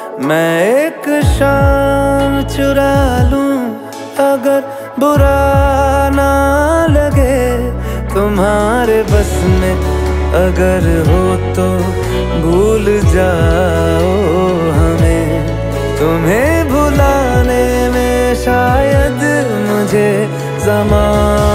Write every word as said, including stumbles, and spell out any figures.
मैं एक शाम चुरा लूं अगर बुरा ना लगे तुम्हारे बस में अगर हो तो भूल जाओ हमें। तुम्हें भुलाने में शायद मुझे ज़माना